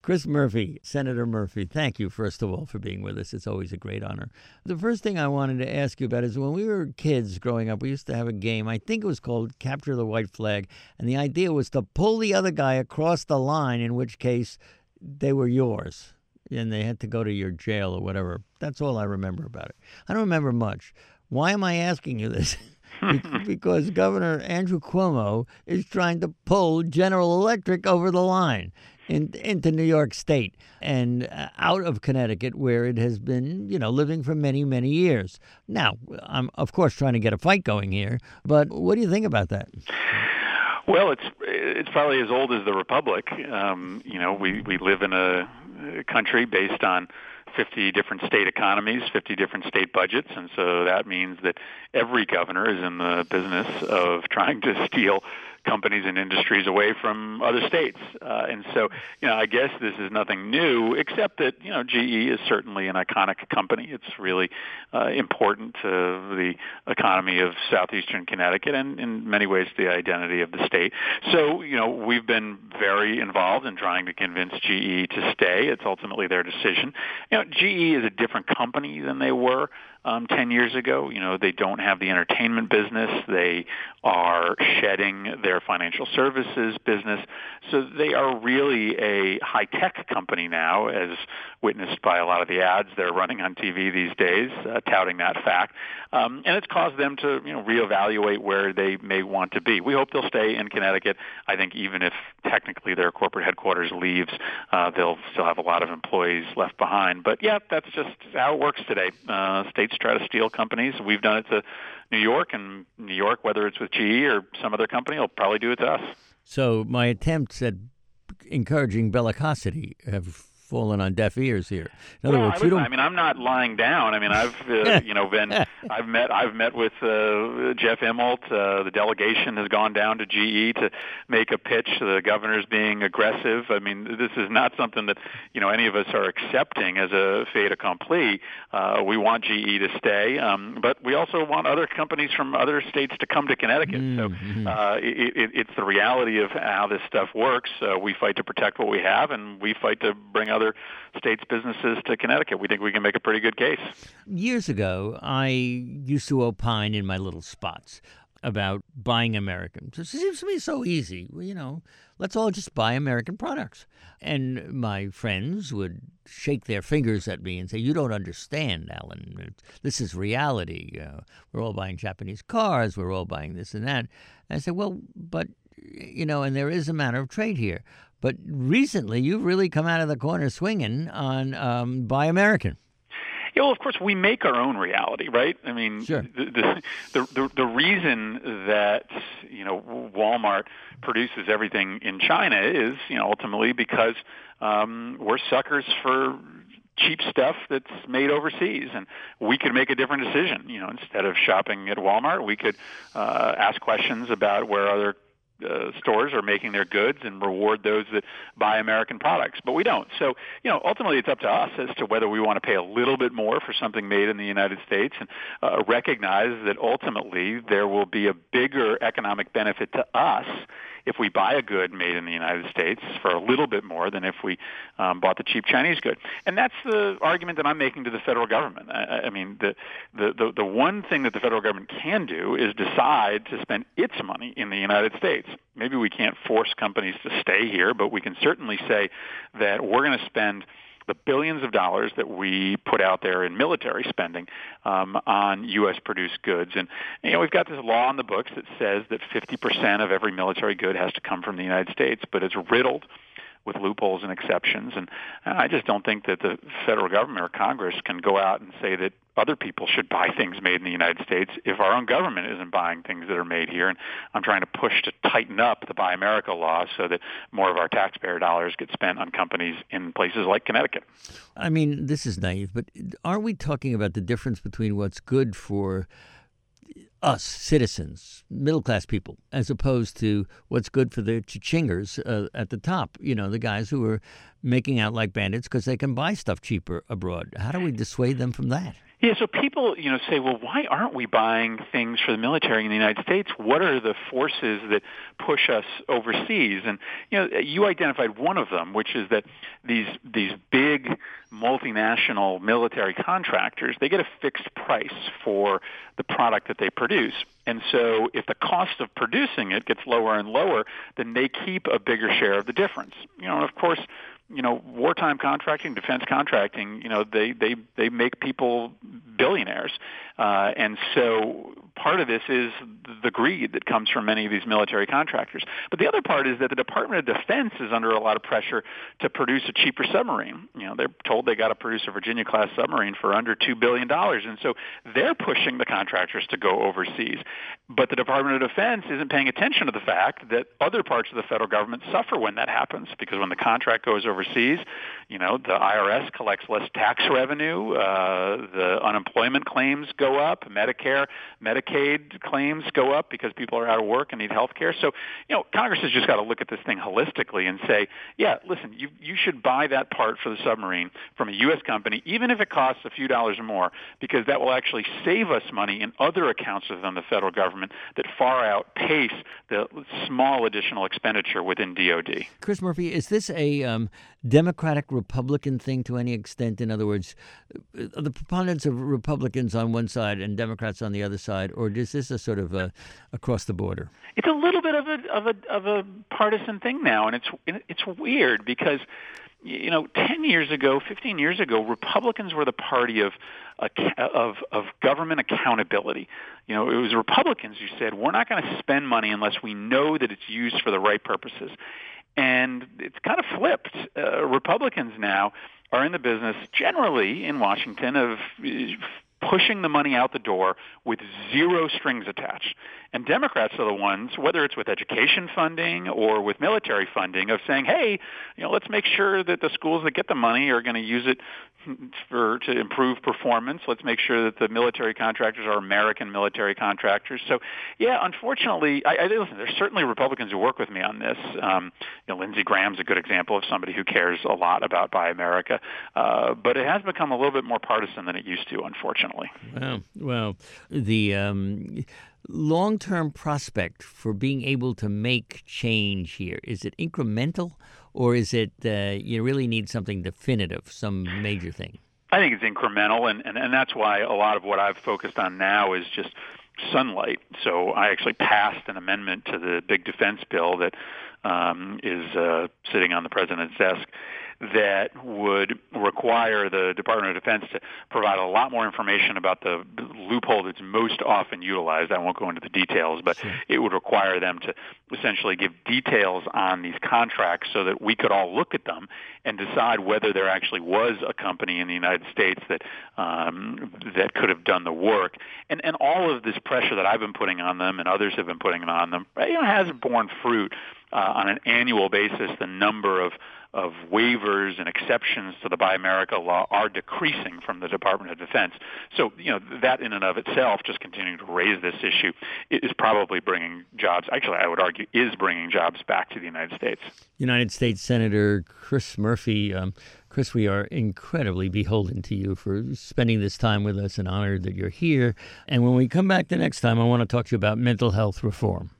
Chris Murphy, Senator Murphy, thank you, first of all, for being with us. It's always a great honor. The first thing I wanted to ask you about is when we were kids growing up, we used to have a game. I think it was called Capture the White Flag. And the idea was to pull the other guy across the line, in which case they were yours. And they had to go to your jail or whatever. That's all I remember about it. I don't remember much. Why am I asking you this? Because Governor Andrew Cuomo is trying to pull General Electric over the line into New York State and out of Connecticut, where it has been, living for many, many years. Now, I'm, of course, trying to get a fight going here, but what do you think about that? Well, it's probably as old as the Republic. We live in a country based on 50 different state economies, 50 different state budgets, and so that means that every governor is in the business of trying to steal companies and industries away from other states. And so, I guess this is nothing new, except that, GE is certainly an iconic company. It's really important to the economy of southeastern Connecticut and in many ways the identity of the state. So, we've been very involved in trying to convince GE to stay. It's ultimately their decision. GE is a different company than they were 10 years ago. They don't have the entertainment business. They are shedding their financial services business. So they are really a high-tech company now, as witnessed by a lot of the ads they're running on TV these days, touting that fact. And it's caused them to, reevaluate where they may want to be. We hope they'll stay in Connecticut. I think even if technically their corporate headquarters leaves, they'll still have a lot of employees left behind. But yeah, that's just how it works today. States try to steal companies. We've done it to New York, and New York, whether it's with GE or some other company, will probably do it to us. So my attempts at encouraging bellicosity have fallen on deaf ears here. In other words, I'm not lying down. I've I've met with Jeff Immelt. The delegation has gone down to GE to make a pitch. The governor's being aggressive. This is not something that any of us are accepting as a fait accompli. We want GE to stay, but we also want other companies from other states to come to Connecticut. Mm-hmm. So it's the reality of how this stuff works. We fight to protect what we have, and we fight to bring other states' businesses to Connecticut. We think we can make a pretty good case. Years ago, I used to opine in my little spots about buying American. It seems to me so easy. Let's all just buy American products. And my friends would shake their fingers at me and say, you don't understand, Alan. This is reality. We're all buying Japanese cars. We're all buying this and that. And I said, well, but, and there is a matter of trade here. But recently, you've really come out of the corner swinging on Buy American. Yeah, well, of course, we make our own reality, right? Sure. The reason that Walmart produces everything in China is ultimately because we're suckers for cheap stuff that's made overseas, and we could make a different decision. Instead of shopping at Walmart, we could ask questions about where other stores are making their goods and reward those that buy American products. But we don't. So, ultimately it's up to us as to whether we want to pay a little bit more for something made in the United States and recognize that ultimately there will be a bigger economic benefit to us if we buy a good made in the United States for a little bit more than if we bought the cheap Chinese good. And that's the argument that I'm making to the federal government. The one thing that the federal government can do is decide to spend its money in the United States. Maybe we can't force companies to stay here, but we can certainly say that we're going to spend the billions of dollars that we put out there in military spending on U.S.-produced goods. And, we've got this law on the books that says that 50% of every military good has to come from the United States, but it's riddled with loopholes and exceptions. And I just don't think that the federal government or Congress can go out and say that other people should buy things made in the United States if our own government isn't buying things that are made here. And I'm trying to push to tighten up the Buy America law so that more of our taxpayer dollars get spent on companies in places like Connecticut. This is naive, but are we talking about the difference between what's good for us, citizens, middle-class people, as opposed to what's good for the cha-chingers at the top, the guys who are making out like bandits because they can buy stuff cheaper abroad? How do we dissuade them from that? Yeah, so people, say, well, why aren't we buying things for the military in the United States? What are the forces that push us overseas? And you identified one of them, which is that these big multinational military contractors, they get a fixed price for the product that they produce. And so if the cost of producing it gets lower and lower, then they keep a bigger share of the difference. And of course, wartime contracting, defense contracting, they make people billionaires. And so part of this is the greed that comes from many of these military contractors. But the other part is that the Department of Defense is under a lot of pressure to produce a cheaper submarine. They're told they got to produce a Virginia-class submarine for under $2 billion. And so they're pushing the contractors to go overseas. But the Department of Defense isn't paying attention to the fact that other parts of the federal government suffer when that happens, because when the contract goes overseas, the IRS collects less tax revenue, the unemployment claims go up, Medicare, Medicaid claims go up because people are out of work and need health care. So, Congress has just got to look at this thing holistically and say, yeah, listen, you should buy that part for the submarine from a U.S. company, even if it costs a few dollars more, because that will actually save us money in other accounts within the federal government that far outpace the small additional expenditure within DOD. Chris Murphy, is this a Democratic-Republican thing to any extent? In other words, are the proponents of Republicans on one side and Democrats on the other side, or is this a sort of across the border? It's a little bit of a partisan thing now, and it's weird because 10 years ago, 15 years ago, Republicans were the party of government accountability. It was Republicans who said, we're not going to spend money unless we know that it's used for the right purposes. And it's kind of flipped. Republicans now are in the business, generally in Washington, of pushing the money out the door with zero strings attached. And Democrats are the ones, whether it's with education funding or with military funding, of saying, hey, let's make sure that the schools that get the money are going to use it to improve performance. Let's make sure that the military contractors are American military contractors. So, yeah, unfortunately, listen, there's certainly Republicans who work with me on this. Lindsey Graham's a good example of somebody who cares a lot about Buy America. But it has become a little bit more partisan than it used to, unfortunately. Well, the long-term prospect for being able to make change here, is it incremental, or is it you really need something definitive, some major thing? I think it's incremental, and that's why a lot of what I've focused on now is just sunlight. So I actually passed an amendment to the big defense bill that is sitting on the president's desk that would require the Department of Defense to provide a lot more information about the loophole that's most often utilized. I won't go into the details, but Sure. It would require them to essentially give details on these contracts so that we could all look at them and decide whether there actually was a company in the United States that that could have done the work. And all of this pressure that I've been putting on them and others have been putting on them, has borne fruit. On an annual basis, the number of waivers and exceptions to the Buy America law are decreasing from the Department of Defense. So, that in and of itself, just continuing to raise this issue, is probably bringing jobs. Actually, I would argue is bringing jobs back to the United States. United States Senator Chris Murphy. Chris, we are incredibly beholden to you for spending this time with us and honored that you're here. And when we come back the next time, I want to talk to you about mental health reform.